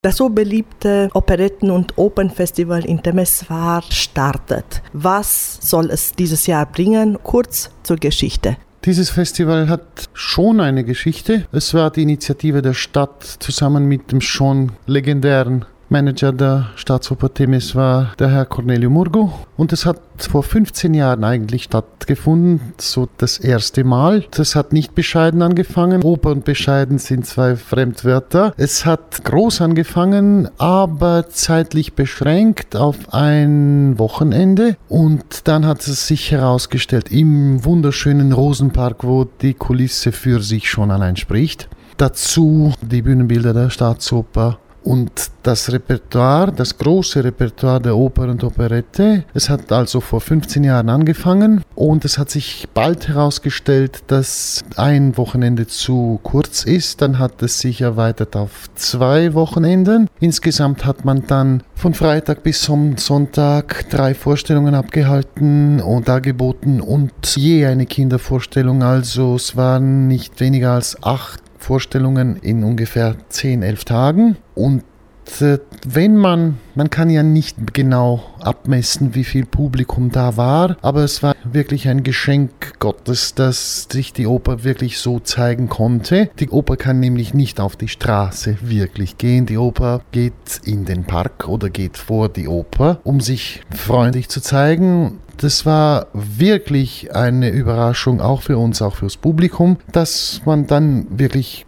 Das so beliebte Operetten- und Opernfestival in Temeswar startet. Was soll es dieses Jahr bringen? Kurz zur Geschichte. Dieses Festival hat schon eine Geschichte. Es war die Initiative der Stadt zusammen mit dem schon legendären Manager der Staatsoper Temeswar, der Herr Corneliu Murgu. Und es hat vor 15 Jahren eigentlich stattgefunden, so das erste Mal. Das hat nicht bescheiden angefangen. Oper und bescheiden sind zwei Fremdwörter. Es hat groß angefangen, aber zeitlich beschränkt auf ein Wochenende. Und dann hat es sich herausgestellt, im wunderschönen Rosenpark, wo die Kulisse für sich schon allein spricht. Dazu die Bühnenbilder der Staatsoper. Und das Repertoire, das große Repertoire der Oper und Operette, es hat also vor 15 Jahren angefangen und es hat sich bald herausgestellt, dass ein Wochenende zu kurz ist. Dann hat es sich erweitert auf 2 Wochenenden. Insgesamt hat man dann von Freitag bis zum Sonntag 3 Vorstellungen abgehalten und dargeboten und je eine Kindervorstellung. Also es waren nicht weniger als 8 Vorstellungen in ungefähr 10-11 Tagen. Und wenn man kann ja nicht genau abmessen, wie viel Publikum da war, aber es war wirklich ein Geschenk Gottes, dass sich die Oper wirklich so zeigen konnte. Die Oper kann nämlich nicht auf die Straße wirklich gehen. Die Oper geht in den Park oder geht vor die Oper, um sich freundlich zu zeigen. Das war wirklich eine Überraschung, auch für uns, auch fürs Publikum, dass man dann wirklich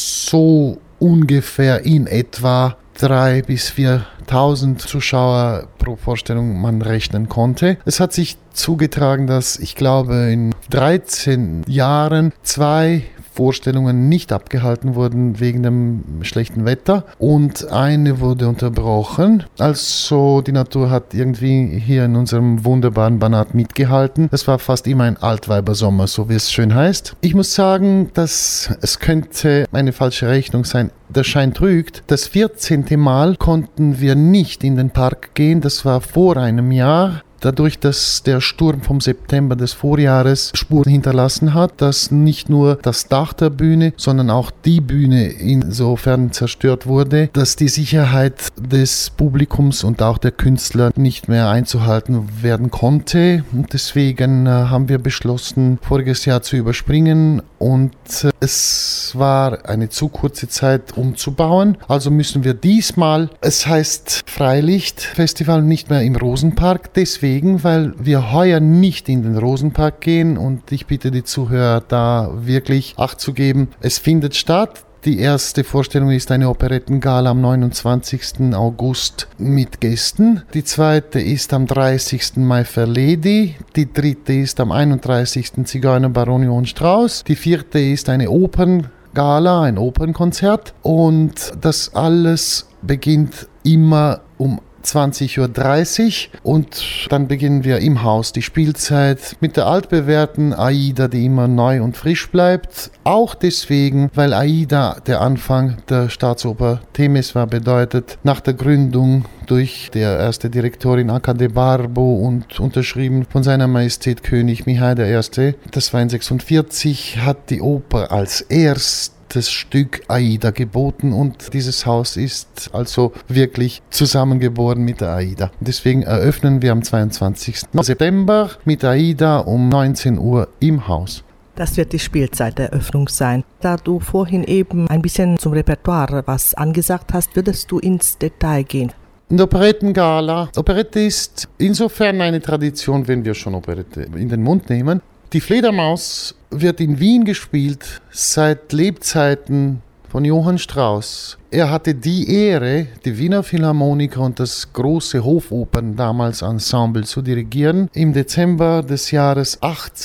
so ungefähr in etwa 3.000 bis 4.000 Zuschauer pro Vorstellung man rechnen konnte. Es hat sich zugetragen, dass ich glaube in 13 Jahren 2 Vorstellungen nicht abgehalten wurden wegen dem schlechten Wetter und eine wurde unterbrochen. Also die Natur hat irgendwie hier in unserem wunderbaren Banat mitgehalten. Es war fast immer ein Altweibersommer, so wie es schön heißt. Ich muss sagen, dass es könnte eine falsche Rechnung sein. Der Schein trügt. Das 14. Mal konnten wir nicht in den Park gehen. Das war vor einem Jahr. Dadurch, dass der Sturm vom September des Vorjahres Spuren hinterlassen hat, dass nicht nur das Dach der Bühne, sondern auch die Bühne insofern zerstört wurde, dass die Sicherheit des Publikums und auch der Künstler nicht mehr einzuhalten werden konnte. Und deswegen haben wir beschlossen, voriges Jahr zu überspringen und es war eine zu kurze Zeit umzubauen. Also müssen wir diesmal, es heißt Freilichtfestival, nicht mehr im Rosenpark, deswegen, weil wir heuer nicht in den Rosenpark gehen und ich bitte die Zuhörer da wirklich Acht zu geben. Es findet statt. Die erste Vorstellung ist eine Operettengala am 29. August mit Gästen. Die zweite ist am 30. Mai Verledi. Die dritte ist am 31. Zigeuner Baron Johann Strauss. Die vierte ist eine Operngala, ein Opernkonzert. Und das alles beginnt immer um 20.30 Uhr und dann beginnen wir im Haus die Spielzeit mit der altbewährten Aida, die immer neu und frisch bleibt. Auch deswegen, weil Aida der Anfang der Staatsoper Temeswar bedeutet, nach der Gründung durch die erste Direktorin Aka de Barbo und unterschrieben von seiner Majestät König Mihai I. Das war in 1946, hat die Oper als erstes Stück Aida geboten und dieses Haus ist also wirklich zusammengeboren mit der Aida. Deswegen eröffnen wir am 22. September mit Aida um 19 Uhr im Haus. Das wird die Spielzeiteröffnung sein. Da du vorhin eben ein bisschen zum Repertoire was angesagt hast, würdest du ins Detail gehen? In der Operettengala. Operette ist insofern eine Tradition, wenn wir schon Operette in den Mund nehmen. Die Fledermaus wird in Wien gespielt seit Lebzeiten von Johann Strauss. Er hatte die Ehre, die Wiener Philharmoniker und das große Hofopern damals Ensemble zu dirigieren. Im Dezember des Jahres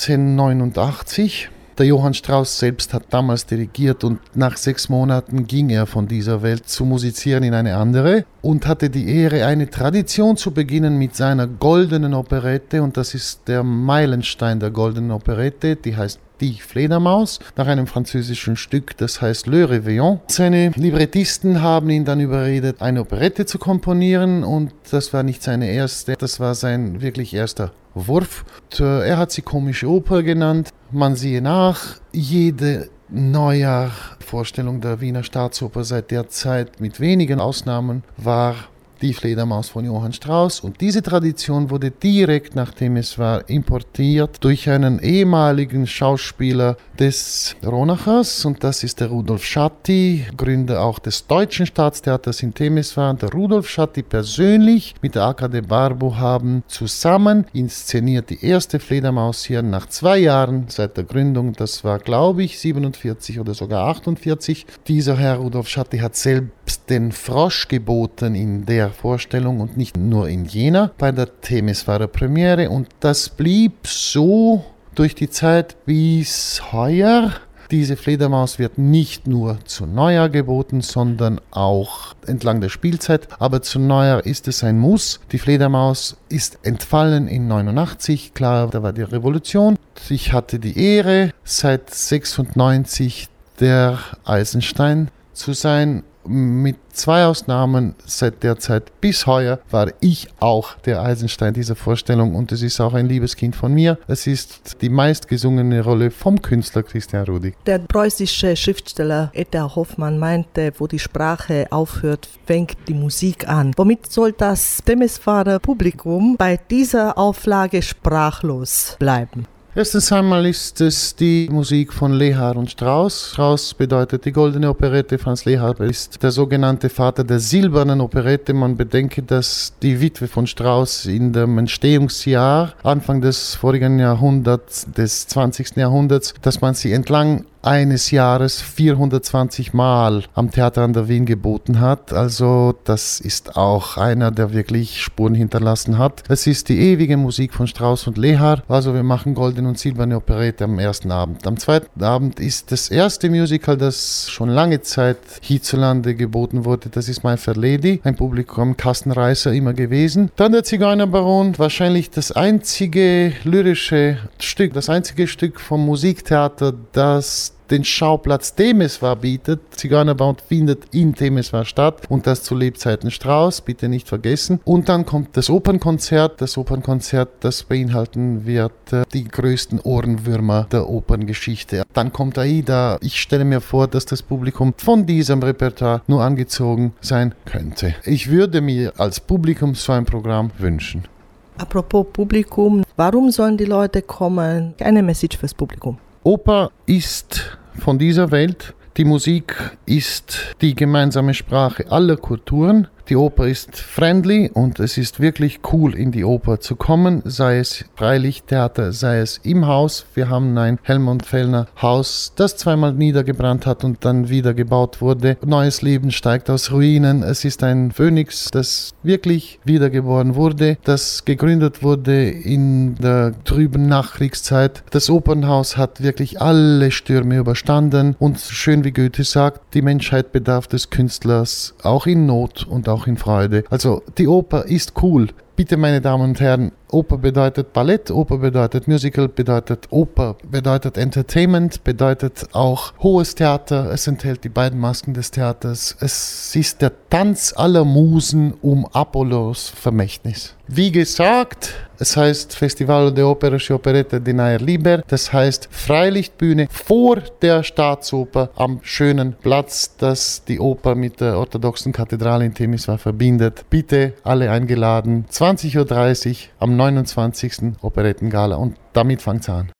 1889. Der Johann Strauss selbst hat damals dirigiert und nach 6 Monaten ging er von dieser Welt zu musizieren in eine andere und hatte die Ehre, eine Tradition zu beginnen mit seiner goldenen Operette und das ist der Meilenstein der goldenen Operette, die heißt Die Fledermaus, nach einem französischen Stück, das heißt Le Réveillon. Seine Librettisten haben ihn dann überredet, eine Operette zu komponieren und das war nicht seine erste, das war sein wirklich erster Wurf. Und, er hat sie Komische Oper genannt. Man siehe nach, jede Neujahr-Vorstellung der Wiener Staatsoper seit der Zeit mit wenigen Ausnahmen war die Fledermaus von Johann Strauss. Und diese Tradition wurde direkt, nachdem es war, importiert durch einen ehemaligen Schauspieler des Ronachers. Und das ist der Rudolf Schatti, Gründer auch des Deutschen Staatstheaters in Temeswar. Der Rudolf Schatti persönlich mit der AKD Barbo haben zusammen inszeniert die erste Fledermaus hier nach 2 Jahren seit der Gründung. Das war, glaube ich, 47 oder sogar 48. Dieser Herr Rudolf Schatti hat selbst den Frosch geboten in der Vorstellung und nicht nur in Jena bei der Temeswarer Premiere, und das blieb so durch die Zeit bis heuer. Diese Fledermaus wird nicht nur zu Neujahr geboten, sondern auch entlang der Spielzeit. Aber zu Neujahr ist es ein Muss. Die Fledermaus ist entfallen in 89. Klar, da war die Revolution. Ich hatte die Ehre, seit 96 der Eisenstein zu sein. Mit 2 Ausnahmen seit der Zeit bis heuer war ich auch der Eisenstein dieser Vorstellung, und es ist auch ein Liebeskind von mir. Es ist die meistgesungene Rolle vom Künstler Christian Rudig. Der preußische Schriftsteller Edgar Hoffmann meinte, wo die Sprache aufhört, fängt die Musik an. Womit soll das Temeswarer Publikum bei dieser Auflage sprachlos bleiben? Erstens einmal ist es die Musik von Lehár und Strauss. Strauss bedeutet die goldene Operette, Franz Lehár ist der sogenannte Vater der silbernen Operette. Man bedenke, dass die Witwe von Strauss in dem Entstehungsjahr, Anfang des vorigen Jahrhunderts, des 20. Jahrhunderts, dass man sie entlang eines Jahres 420 Mal am Theater an der Wien geboten hat. Also das ist auch einer, der wirklich Spuren hinterlassen hat. Es ist die ewige Musik von Strauss und Lehár. Also wir machen goldene und silberne Operette am ersten Abend. Am zweiten Abend ist das erste Musical, das schon lange Zeit hierzulande geboten wurde. Das ist My Fair Lady, ein Publikum Kassenreißer immer gewesen. Dann der Zigeunerbaron, wahrscheinlich das einzige lyrische Stück, das einzige Stück vom Musiktheater, das den Schauplatz Temeswar bietet. Zigeunerbaron findet in Temeswar statt, und das zu Lebzeiten Strauss, bitte nicht vergessen. Und dann kommt das Opernkonzert, das beinhalten wird die größten Ohrenwürmer der Operngeschichte. Dann kommt Aida. Ich stelle mir vor, dass das Publikum von diesem Repertoire nur angezogen sein könnte. Ich würde mir als Publikum so ein Programm wünschen. Apropos Publikum, warum sollen die Leute kommen? Eine Message fürs Publikum. Oper ist von dieser Welt. Die Musik ist die gemeinsame Sprache aller Kulturen. Die Oper ist friendly, und es ist wirklich cool, in die Oper zu kommen, sei es Freilichttheater, sei es im Haus. Wir haben ein Helmut Fellner Haus, das 2-mal niedergebrannt hat und dann wieder gebaut wurde. Neues Leben steigt aus Ruinen. Es ist ein Phönix, das wirklich wiedergeboren wurde, das gegründet wurde in der trüben Nachkriegszeit. Das Opernhaus hat wirklich alle Stürme überstanden, und schön wie Goethe sagt, die Menschheit bedarf des Künstlers auch in Not und auch in Freude. Also die Oper ist cool. Bitte, meine Damen und Herren, Oper bedeutet Ballett, Oper bedeutet Musical, bedeutet Oper, bedeutet Entertainment, bedeutet auch hohes Theater. Es enthält die beiden Masken des Theaters. Es ist der Tanz aller Musen um Apollos Vermächtnis. Wie gesagt, es heißt Festival de Óperas y Operetas de Nair Liber. Das heißt Freilichtbühne vor der Staatsoper am schönen Platz, das die Oper mit der orthodoxen Kathedrale in Temeswar verbindet. Bitte alle eingeladen. 20:30 Uhr am 29. Operettengala, und damit fängt's an.